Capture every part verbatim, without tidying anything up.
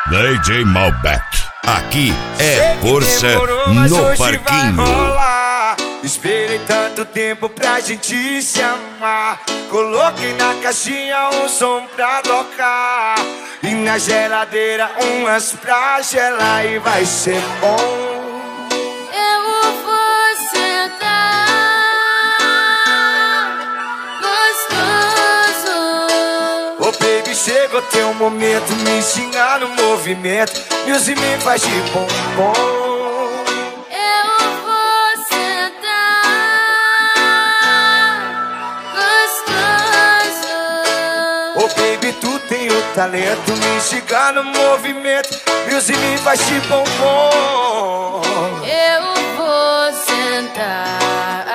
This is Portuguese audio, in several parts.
D J Malbec. Aqui é força no parquinho. Esperei tanto tempo pra gente se amar. Coloquei na caixinha um som pra tocar e na geladeira umas pra gelar. E vai ser bom. Eu vou sentar gostoso. Ô baby, chegou teu momento, me ensinar no movimento. Music me faz de bombom. Oh baby, tu tem o talento, me instigar no movimento. Music me faz de bombom. Eu vou sentar.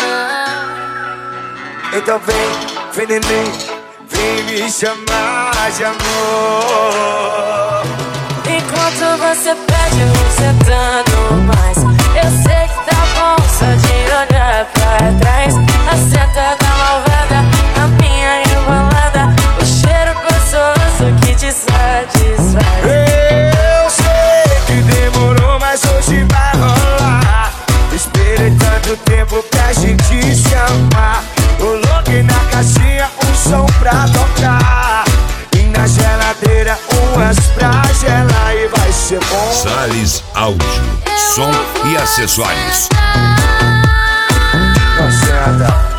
Então vem, vem neném, vem me chamar de amor. Enquanto você pede, eu vou sentando mais. Eu sei que tá bom só de olhar pra trás. A senta da malvada, a minha embalada, o cheiro gostoso que te satisfaz. Eu sei que demorou, mas hoje vai rolar. Esperei tanto tempo pra gente se amar. Coloquei na caixinha um som pra tocar e na geladeira umas pra gelar. E vai ser bom. Salles Áudio, som e acessórios. Não senta.